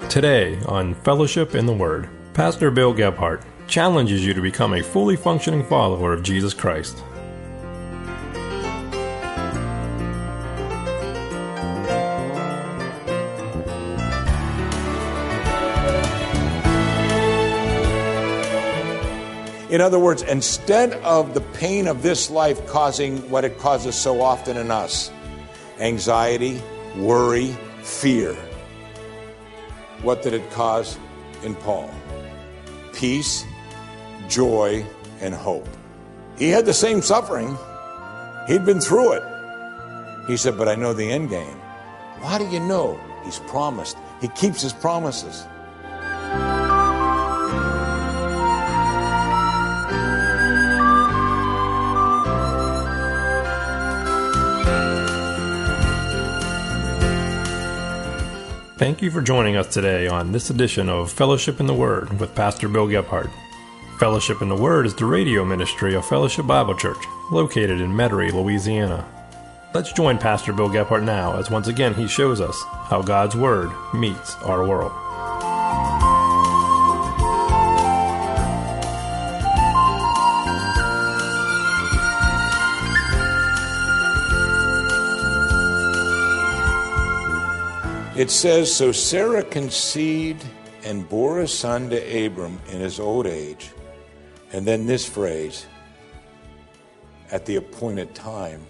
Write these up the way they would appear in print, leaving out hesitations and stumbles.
Today on Fellowship in the Word, Pastor Bill Gebhardt challenges you to become a fully functioning follower of Jesus Christ. In other words, instead of the pain of this life causing what it causes so often in us, anxiety, worry, fear, what did it cause in Paul? Peace, joy, and hope. He had the same suffering. He'd been through it. He said, but I know the end game. How do you know? He's promised. He keeps his promises. Thank you for joining us today on this edition of Fellowship in the Word with Pastor Bill Gebhardt. Fellowship in the Word is the radio ministry of Fellowship Bible Church, located in Metairie, Louisiana. Let's join Pastor Bill Gebhardt now as once again he shows us how God's Word meets our world. It says, so Sarah conceived and bore a son to Abram in his old age. And then this phrase, at the appointed time.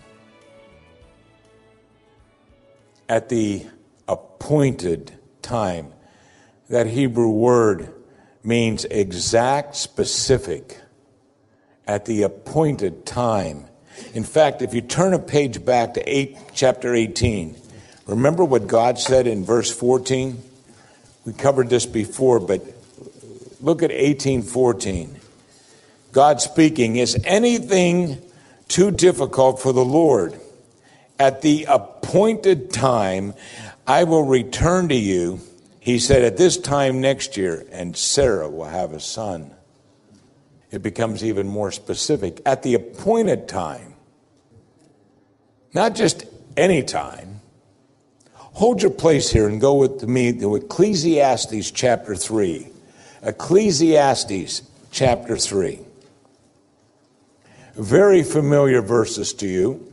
At the appointed time. That Hebrew word means exact, specific. At the appointed time. In fact, if you turn a page back to chapter 18, remember what God said in verse 14? We covered this before, but look at 18:14. God speaking, is anything too difficult for the Lord? At the appointed time, I will return to you. He said, at this time next year, and Sarah will have a son. It becomes even more specific. At the appointed time. Not just any time. Hold your place here and go with me to Ecclesiastes chapter 3. Ecclesiastes chapter 3. Very familiar verses to you.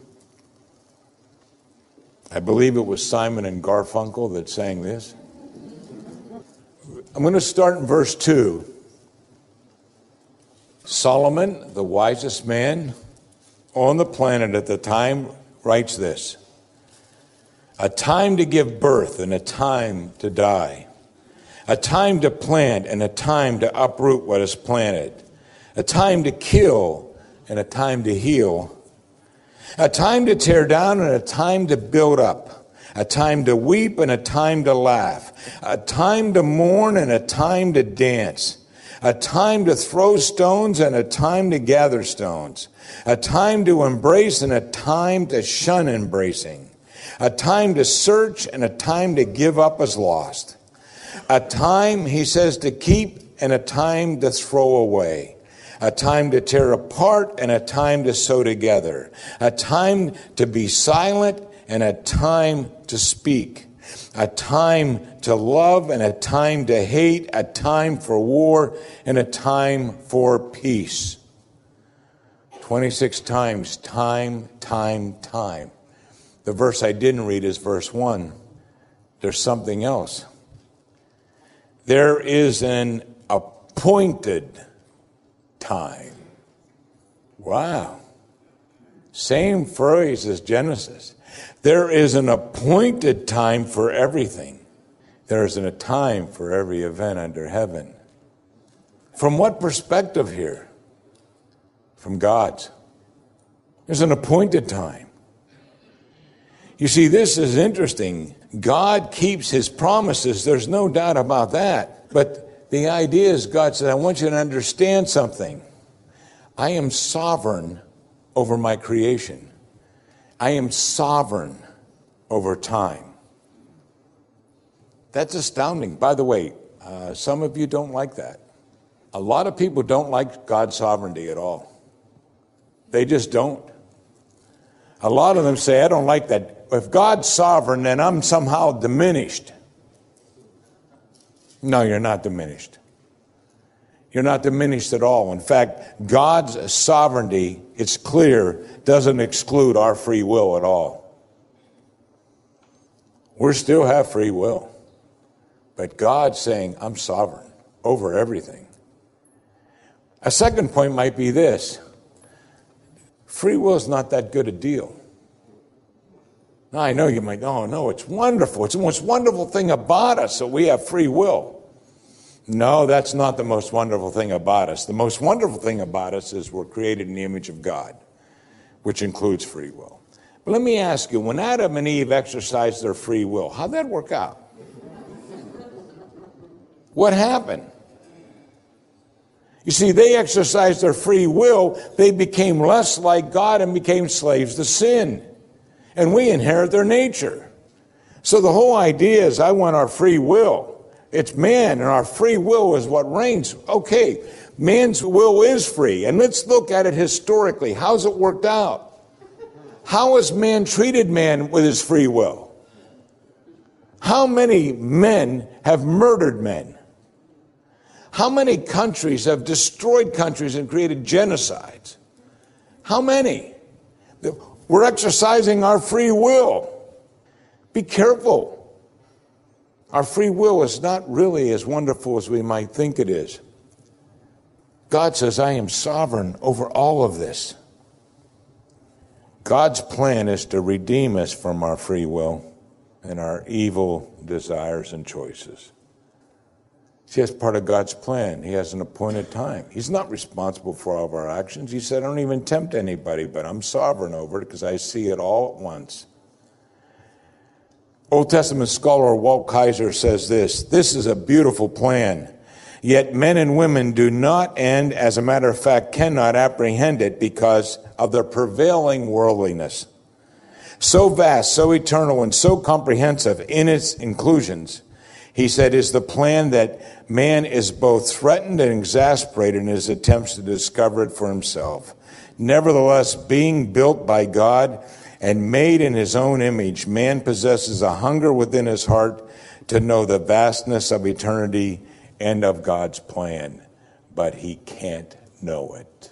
I believe it was Simon and Garfunkel that sang this. I'm going to start in verse 2. Solomon, the wisest man on the planet at the time, writes this. A time to give birth and a time to die. A time to plant and a time to uproot what is planted. A time to kill and a time to heal. A time to tear down and a time to build up. A time to weep and a time to laugh. A time to mourn and a time to dance. A time to throw stones and a time to gather stones. A time to embrace and a time to shun embracing. A time to search and a time to give up as lost. A time, he says, to keep and a time to throw away. A time to tear apart and a time to sew together. A time to be silent and a time to speak. A time to love and a time to hate. A time for war and a time for peace. 26 times, time. The verse I didn't read is verse 1. There's something else. There is an appointed time. Wow. Same phrase as Genesis. There is an appointed time for everything. There is a time for every event under heaven. From what perspective here? From God's. There's an appointed time. You see, this is interesting. God keeps his promises. There's no doubt about that. But the idea is God said, I want you to understand something. I am sovereign over my creation. I am sovereign over time. That's astounding. By the way, some of you don't like that. A lot of people don't like God's sovereignty at all. They just don't. A lot of them say, I don't like that. If God's sovereign, then I'm somehow diminished. No, you're not diminished. You're not diminished at all. In fact, God's sovereignty, it's clear, doesn't exclude our free will at all. We still have free will. But God's saying, I'm sovereign over everything. A second point might be this. Free will is not that good a deal. Now, I know you might, oh, no, it's wonderful. It's the most wonderful thing about us that we have free will. No, that's not the most wonderful thing about us. The most wonderful thing about us is we're created in the image of God, which includes free will. But let me ask you, when Adam and Eve exercised their free will, how'd that work out? What happened? You see, they exercised their free will. They became less like God and became slaves to sin. And we inherit their nature. So the whole idea is I want our free will. It's man, and our free will is what reigns. Okay, man's will is free. And let's look at it historically. How's it worked out? How has man treated man with his free will? How many men have murdered men? How many countries have destroyed countries and created genocides? How many? We're exercising our free will. Be careful. Our free will is not really as wonderful as we might think it is. God says, I am sovereign over all of this. God's plan is to redeem us from our free will and our evil desires and choices. See, that's part of God's plan. He has an appointed time. He's not responsible for all of our actions. He said, I don't even tempt anybody, but I'm sovereign over it because I see it all at once. Old Testament scholar Walt Kaiser says this is a beautiful plan, yet men and women do not and, as a matter of fact, cannot apprehend it because of their prevailing worldliness. So vast, so eternal, and so comprehensive in its inclusions, he said, is the plan that man is both threatened and exasperated in his attempts to discover it for himself. Nevertheless, being built by God and made in his own image, man possesses a hunger within his heart to know the vastness of eternity and of God's plan, but he can't know it.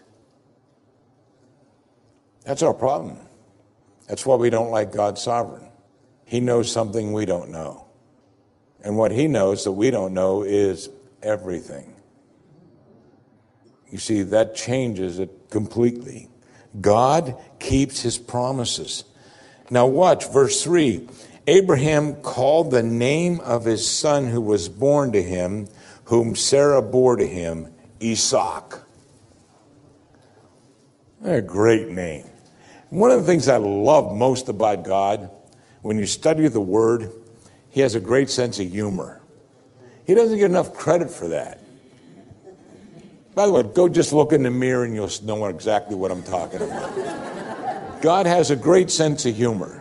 That's our problem. That's why we don't like God sovereign. He knows something we don't know. And what he knows that we don't know is everything. You see, that changes it completely. God keeps his promises. Now watch, verse 3. Abraham called the name of his son who was born to him, whom Sarah bore to him, Isaac. A great name. One of the things I love most about God, when you study the Word, he has a great sense of humor. He doesn't get enough credit for that. By the way, go just look in the mirror and you'll know exactly what I'm talking about. God has a great sense of humor.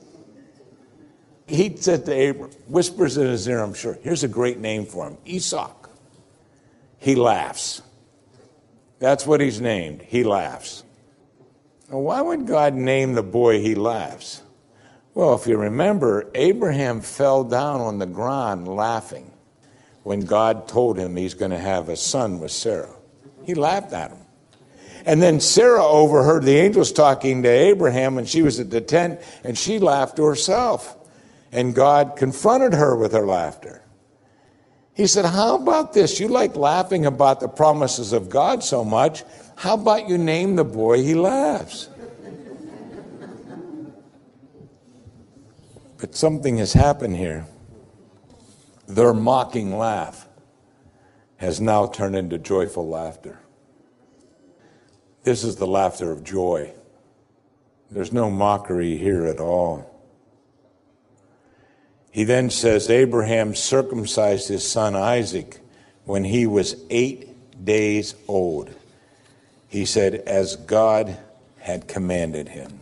He said to Abraham, whispers in his ear, I'm sure, here's a great name for him, Isaac. He laughs. That's what he's named. He laughs. Now, why would God name the boy He laughs? Well, if you remember, Abraham fell down on the ground laughing when God told him he's going to have a son with Sarah. He laughed at him. And then Sarah overheard the angels talking to Abraham, and she was at the tent, and she laughed to herself. And God confronted her with her laughter. He said, how about this? You like laughing about the promises of God so much. How about you name the boy He laughs? But something has happened here. Their mocking laugh has now turned into joyful laughter. This is the laughter of joy. There's no mockery here at all. He then says, Abraham circumcised his son Isaac when he was 8 days old. He said, as God had commanded him.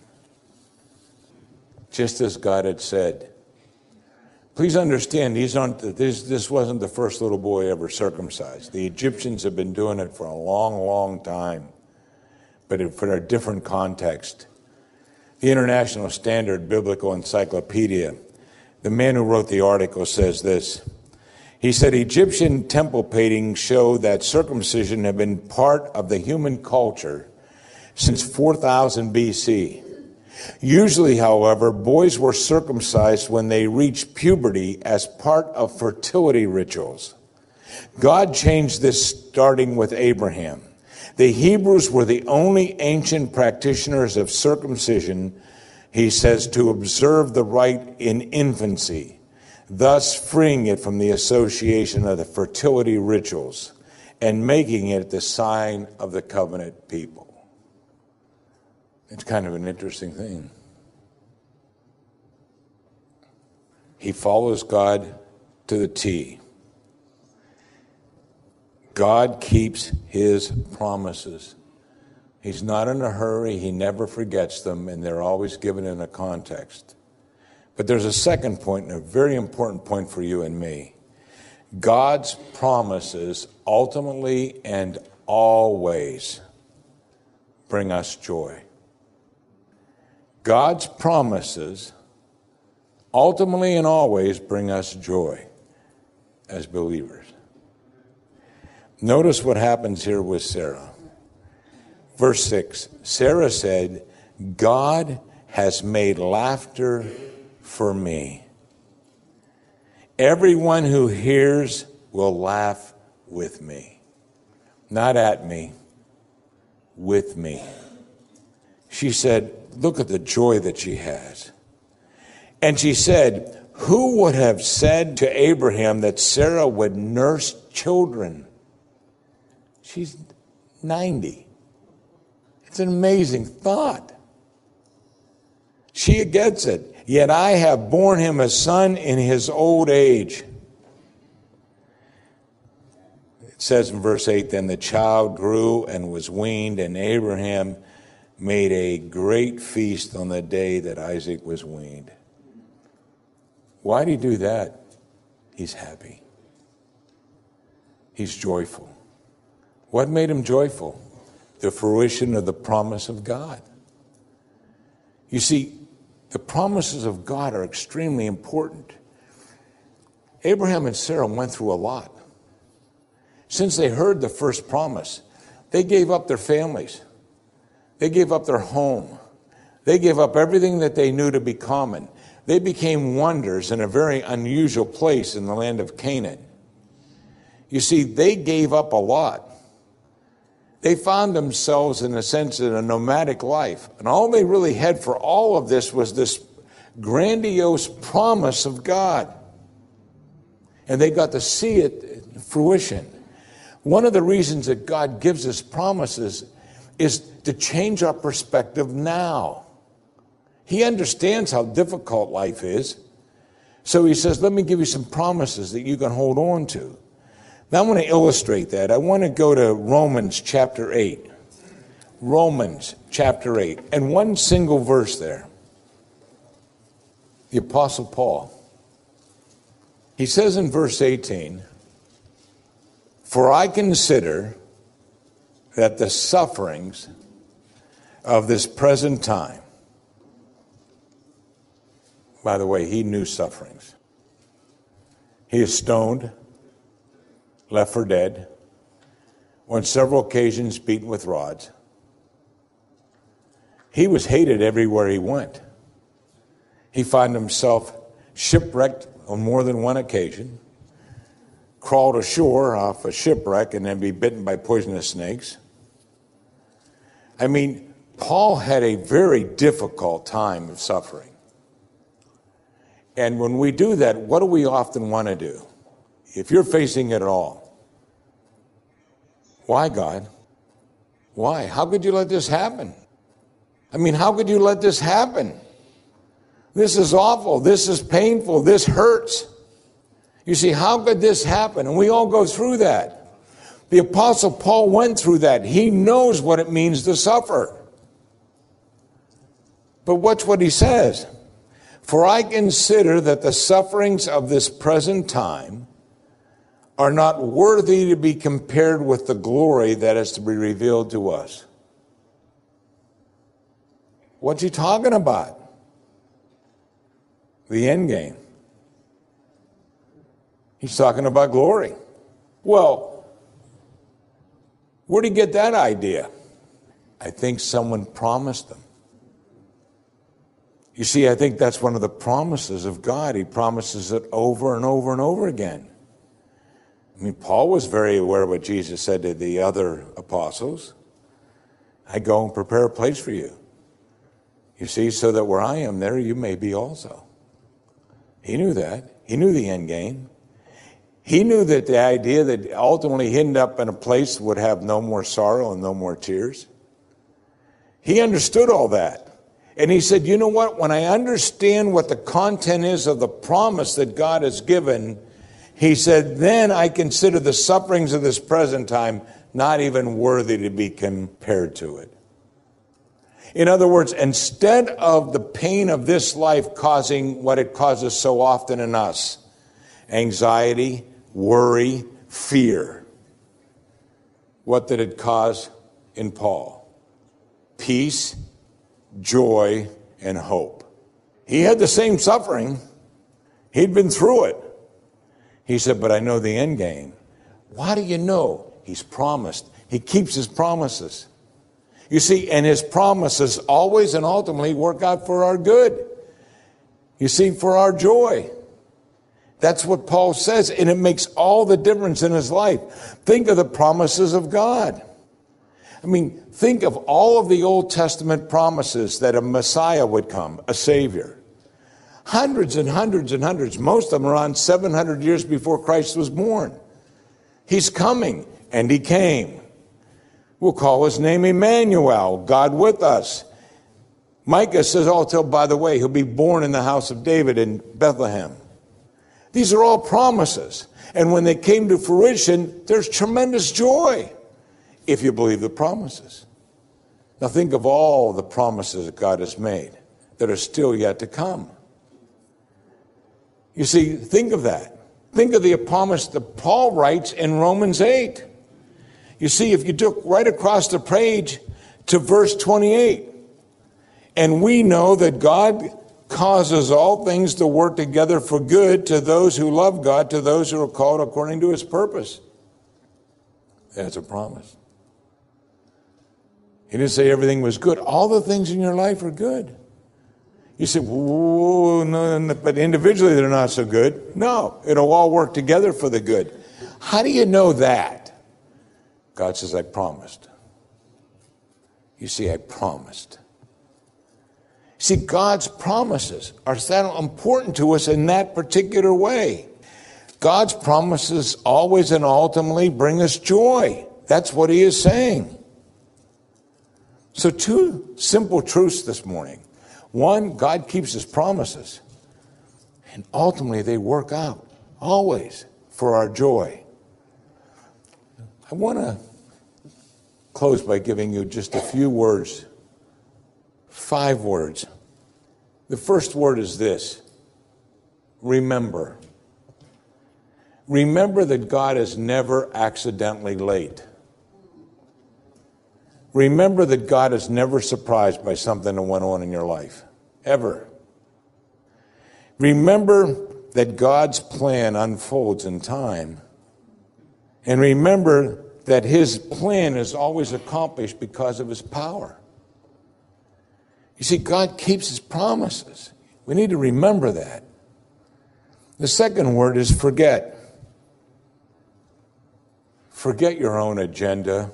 Just as God had said. Please understand, this wasn't the first little boy ever circumcised. The Egyptians have been doing it for a long, long time, but for a different context. The International Standard Biblical Encyclopedia, the man who wrote the article says this, He said Egyptian temple paintings show that circumcision had been part of the human culture since 4000 BC. Usually, however, boys were circumcised when they reached puberty as part of fertility rituals. God changed this starting with Abraham. The Hebrews were the only ancient practitioners of circumcision, he says, to observe the rite in infancy, thus freeing it from the association of the fertility rituals and making it the sign of the covenant people. It's kind of an interesting thing. He follows God to the T. God keeps his promises. He's not in a hurry. He never forgets them, and they're always given in a context. But there's a second point, and a very important point for you and me. God's promises ultimately and always bring us joy. God's promises ultimately and always bring us joy as believers. Notice what happens here with Sarah. Verse 6, Sarah said, God has made laughter for me. Everyone who hears will laugh with me. Not at me, with me. She said, look at the joy that she has. And she said, who would have said to Abraham that Sarah would nurse children? She's 90. It's an amazing thought. She gets it. Yet I have borne him a son in his old age. It says in verse 8, then the child grew and was weaned, and Abraham made a great feast on the day that Isaac was weaned. Why did he do that? He's happy. He's joyful. What made him joyful? The fruition of the promise of God. You see, the promises of God are extremely important. Abraham and Sarah went through a lot. Since they heard the first promise, they gave up their families. They gave up their home. They gave up everything that they knew to be common. They became wonders in a very unusual place in the land of Canaan. You see, they gave up a lot. They found themselves, in a sense, in a nomadic life. And all they really had for all of this was this grandiose promise of God. And they got to see it in fruition. One of the reasons that God gives us promises is to change our perspective now. He understands how difficult life is. So he says, let me give you some promises that you can hold on to. Now I want to illustrate that. I want to go to Romans chapter 8. Romans chapter 8. And one single verse there. The Apostle Paul. He says in verse 18, for I consider that the sufferings of this present time, by the way, he knew sufferings. He is stoned, left for dead, on several occasions beaten with rods. He was hated everywhere he went. He found himself shipwrecked on more than one occasion, crawled ashore off a shipwreck and then be bitten by poisonous snakes. I mean, Paul had a very difficult time of suffering. And when we do that, what do we often want to do? If you're facing it at all, why, God? Why? How could you let this happen? I mean, how could you let this happen? This is awful. This is painful. This hurts. You see, how could this happen? And we all go through that. The Apostle Paul went through that. He knows what it means to suffer. But watch what he says. For I consider that the sufferings of this present time are not worthy to be compared with the glory that is to be revealed to us. What's he talking about? The end game. He's talking about glory. Well, where did he get that idea? I think someone promised them. You see, I think that's one of the promises of God. He promises it over and over and over again. I mean, Paul was very aware of what Jesus said to the other apostles. I go and prepare a place for you. You see, so that where I am, there you may be also. He knew that. He knew the end game. He knew that the idea that ultimately he'd end up in a place would have no more sorrow and no more tears. He understood all that. And he said, you know what? When I understand what the content is of the promise that God has given, he said, then I consider the sufferings of this present time not even worthy to be compared to it. In other words, instead of the pain of this life causing what it causes so often in us, anxiety, worry, fear, what did it cause in Paul? Peace, joy, and hope. He had the same suffering. He'd been through it. He said, but I know the end game. Why do you know? He's promised. He keeps his promises. You see, and his promises always and ultimately work out for our good. You see, for our joy. That's what Paul says, and it makes all the difference in his life. Think of the promises of God. I mean, think of all of the Old Testament promises that a Messiah would come, a Savior. Hundreds and hundreds and hundreds. Most of them around 700 years before Christ was born. He's coming, and he came. We'll call his name Emmanuel, God with us. Micah says, by the way, he'll be born in the house of David in Bethlehem. These are all promises. And when they came to fruition, there's tremendous joy if you believe the promises. Now think of all the promises that God has made that are still yet to come. You see, think of that. Think of the promise that Paul writes in Romans 8. You see, if you look right across the page to verse 28, and we know that God causes all things to work together for good to those who love God, to those who are called according to his purpose. That's a promise. He didn't say everything was good. All the things in your life are good. You say, whoa, no, but individually they're not so good. No, it'll all work together for the good. How do you know that? God says, I promised. You see, I promised. See, God's promises are so important to us in that particular way. God's promises always and ultimately bring us joy. That's what he is saying. So 2 simple truths this morning. One, God keeps his promises. And ultimately they work out, always, for our joy. I want to close by giving you just a few words. 5 words. The first word is this: remember. Remember that God is never accidentally late. Remember that God is never surprised by something that went on in your life. Ever. Remember that God's plan unfolds in time. And remember that his plan is always accomplished because of his power. You see, God keeps his promises. We need to remember that. The second word is forget. Forget your own agenda.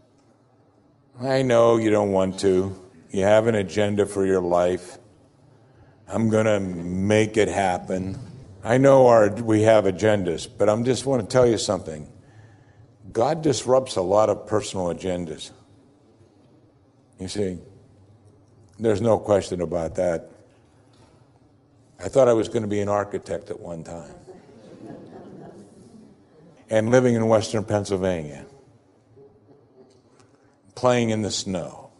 I know you don't want to. You have an agenda for your life. I'm going to make it happen. I know we have agendas, but I just want to tell you something. God disrupts a lot of personal agendas. You see, there's no question about that. I thought I was going to be an architect at one time. And living in Western Pennsylvania. Playing in the snow.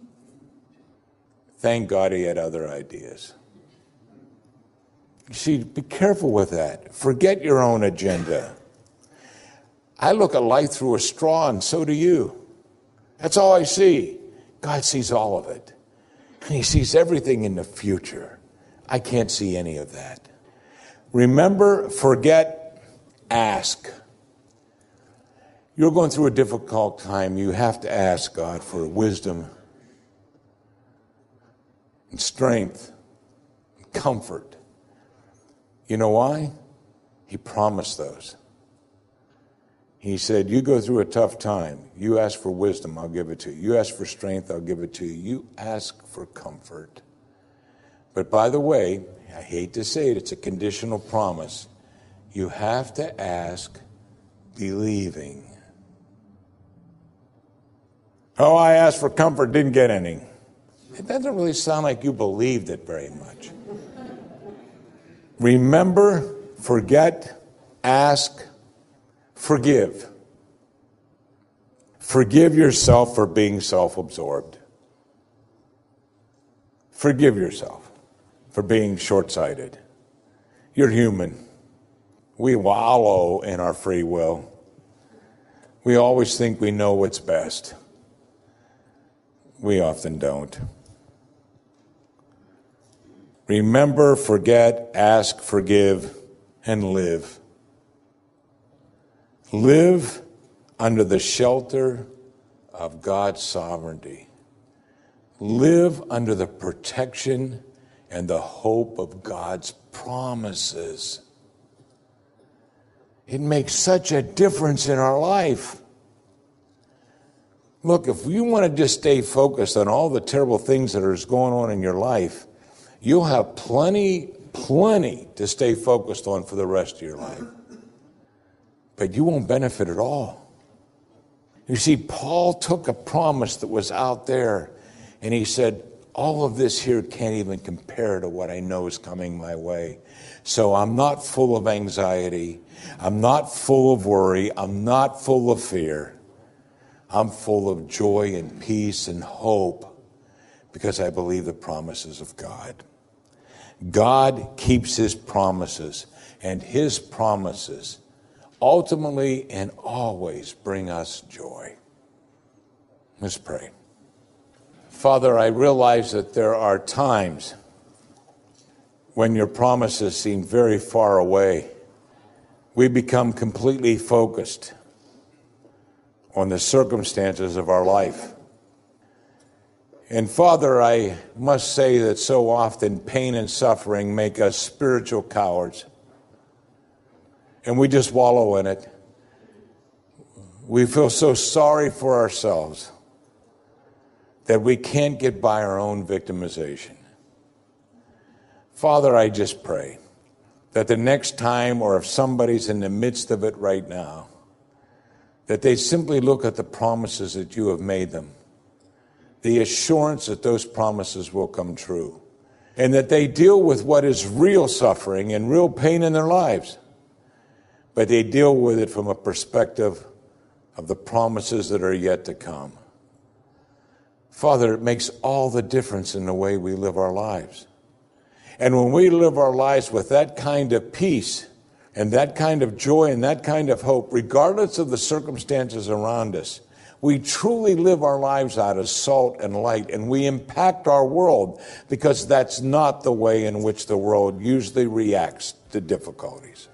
Thank God he had other ideas. You see, be careful with that. Forget your own agenda. I look at life through a straw, and so do you. That's all I see. God sees all of it. And he sees everything in the future. I can't see any of that. Remember, forget, ask. You're going through a difficult time. You have to ask God for wisdom and strength and comfort. You know why? He promised those. He said, you go through a tough time. You ask for wisdom, I'll give it to you. You ask for strength, I'll give it to you. You ask for comfort. But by the way, I hate to say it, it's a conditional promise. You have to ask believing. Oh, I asked for comfort, didn't get any. It doesn't really sound like you believed it very much. Remember, forget, ask, forgive. Forgive yourself for being self-absorbed. Forgive yourself for being short-sighted. You're human. We wallow in our free will. We always think we know what's best. We often don't. Remember, forget, ask, forgive, and live. Live under the shelter of God's sovereignty. Live under the protection and the hope of God's promises. It makes such a difference in our life. Look, if you want to just stay focused on all the terrible things that are going on in your life, you'll have plenty to stay focused on for the rest of your life. But you won't benefit at all. You see, Paul took a promise that was out there, and he said, all of this here can't even compare to what I know is coming my way. So I'm not full of anxiety. I'm not full of worry. I'm not full of fear. I'm full of joy and peace and hope because I believe the promises of God. God keeps his promises, and his promises ultimately and always bring us joy. Let's pray. Father, I realize that there are times when your promises seem very far away. We become completely focused on the circumstances of our life. And Father, I must say that so often pain and suffering make us spiritual cowards. And we just wallow in it. We feel so sorry for ourselves that we can't get by our own victimization. Father, I just pray that the next time, or if somebody's in the midst of it right now, that they simply look at the promises that you have made them, the assurance that those promises will come true, and that they deal with what is real suffering and real pain in their lives, but they deal with it from a perspective of the promises that are yet to come. Father, it makes all the difference in the way we live our lives. And when we live our lives with that kind of peace and that kind of joy and that kind of hope, regardless of the circumstances around us, we truly live our lives out as salt and light, and we impact our world, because that's not the way in which the world usually reacts to difficulties.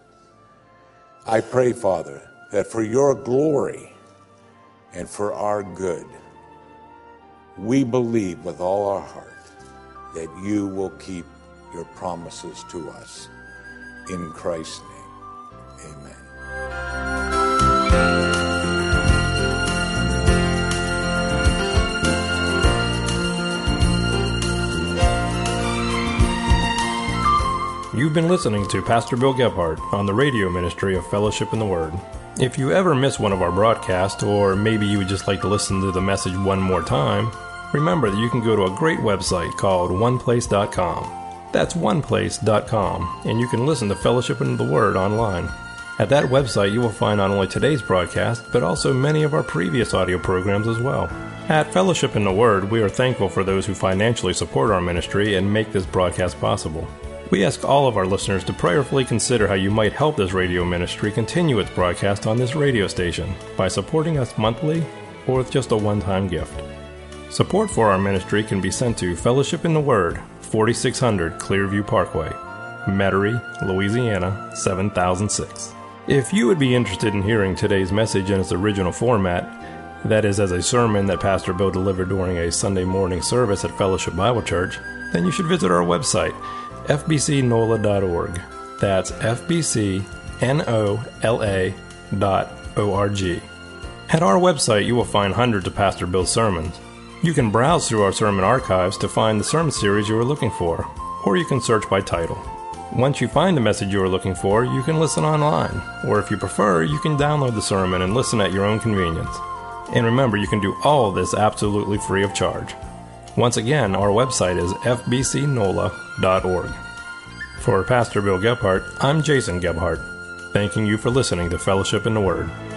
I pray, Father, that for your glory and for our good, we believe with all our heart that you will keep your promises to us. In Christ's name, amen. You've been listening to Pastor Bill Gebhardt on the radio ministry of Fellowship in the Word. If you ever miss one of our broadcasts, or maybe you would just like to listen to the message one more time, remember that you can go to a great website called oneplace.com. That's oneplace.com, and you can listen to Fellowship in the Word online. At that website, you will find not only today's broadcast, but also many of our previous audio programs as well. At Fellowship in the Word, we are thankful for those who financially support our ministry and make this broadcast possible. We ask all of our listeners to prayerfully consider how you might help this radio ministry continue its broadcast on this radio station by supporting us monthly or with just a one-time gift. Support for our ministry can be sent to Fellowship in the Word, 4600 Clearview Parkway, Metairie, Louisiana, 7006. If you would be interested in hearing today's message in its original format, that is, as a sermon that Pastor Bill delivered during a Sunday morning service at Fellowship Bible Church, then you should visit our website, fbcnola.org. That's fbcnola.org. At our website, you will find hundreds of Pastor Bill's sermons. You can browse through our sermon archives to find the sermon series you are looking for, or you can search by title. Once you find the message you are looking for, you can listen online, or if you prefer, you can download the sermon and listen at your own convenience. And remember, you can do all of this absolutely free of charge. Once again, our website is fbcnola.org. For Pastor Bill Gebhardt, I'm Jason Gebhardt, thanking you for listening to Fellowship in the Word.